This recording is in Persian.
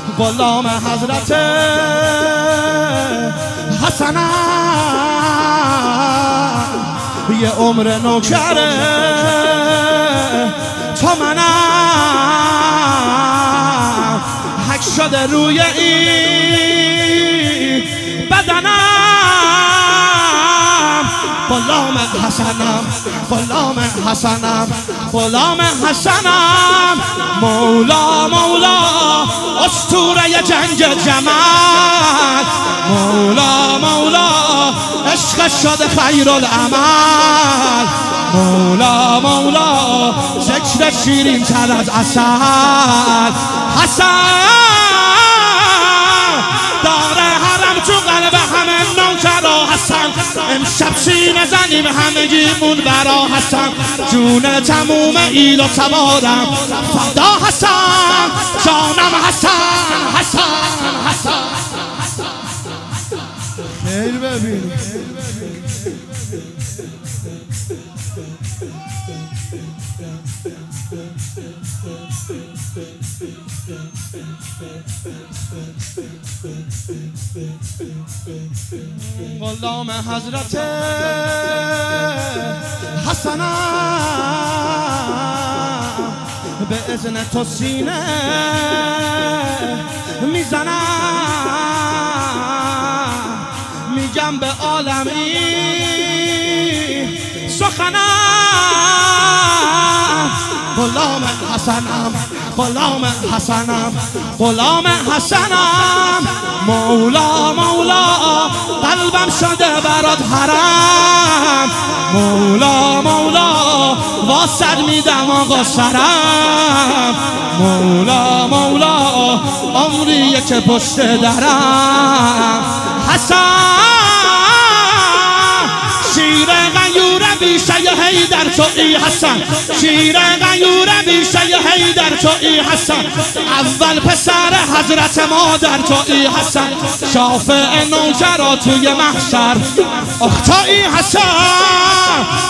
غلام حضرت حسنم، یه عمر نوکره تو منم، حک شده روی این بدنم. غلام حسنم، غلام حسنم، غلام حسنم. مولا مولا اسطوره جنگ جمل، مولا مولا عشق شده خیرالعمل، مولا مولا ذکر شیرین تر از عسل. حسن داره حرم تو قلب همه نوکرا حسن، امشب سینه زنیم همگیمون برا حسن، جون تموم ایل و تبارم فدا حسن، جانم حسن حسن حسن. خیر ببین غلام حضرت حسنم، به اذن تو سینه میزنم، میگم به عالمی سخنم. غلام حسنم، غلام حسنم، غلام حسنم. مولا مولا قلبم شده برات حرم، مولا مولا واسد میدم آقا سرم، مولا مولا عمریه که پشت درم. حسن شیر غیور بیشه حیدر تویی حسن، شیر غیور بیشه حیدر تویی حسن، اول پسر حضرت مادر تویی حسن، شافع نوکرا توی محشر اختایی حسن.